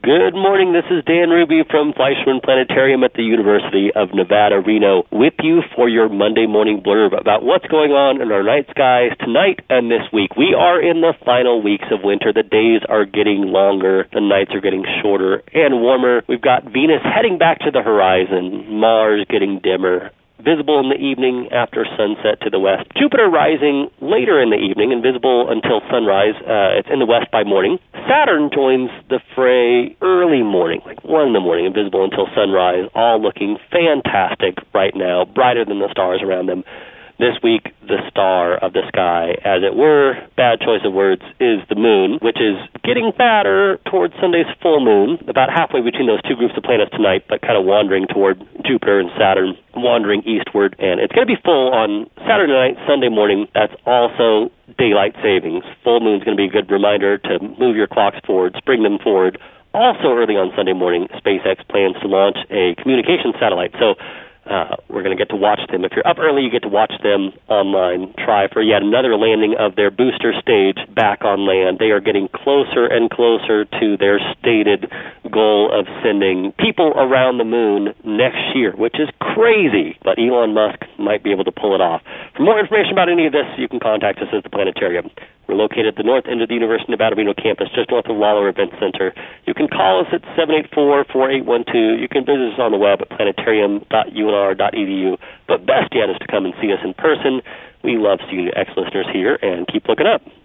Good morning. This is Dan Ruby from Fleischmann Planetarium at the University of Nevada, Reno, with you for your Monday morning blurb about what's going on in our night skies tonight and this week. We are in the final weeks of winter. The days are getting longer. The nights are getting shorter and warmer. We've got Venus heading back to the horizon, Mars getting dimmer, visible in the evening after sunset to the west. Jupiter rising later in the evening and visible until sunrise. It's in the west by morning. Saturn joins the fray early morning, like 1 in the morning, and visible until sunrise, all looking fantastic right now, brighter than the stars around them. This week, the star of the sky, as it were, bad choice of words, is the moon, which is getting fatter towards Sunday's full moon, about halfway between those two groups of planets tonight, but kind of wandering toward Jupiter and Saturn, wandering eastward. And it's going to be full on Saturday night, Sunday morning. That's also daylight savings. Full moon's going to be a good reminder to move your clocks forward, bring them forward. Also early on Sunday morning, SpaceX plans to launch a communication satellite. So we're going to get to watch them. If you're up early, you get to watch them online try for yet another landing of their booster stage back on land. They are getting closer and closer to their stated goal of sending people around the moon next year, which is crazy, but Elon Musk might be able to pull it off. For more information about any of this, you can contact us at the Planetarium. We're located at the north end of the University of Nevada, Reno campus, just north of Lawler Event Center. You can call us at 784-4812. You can visit us on the web at planetarium.unr.edu. But best yet is to come and see us in person. We love seeing you ex-listeners here, and keep looking up.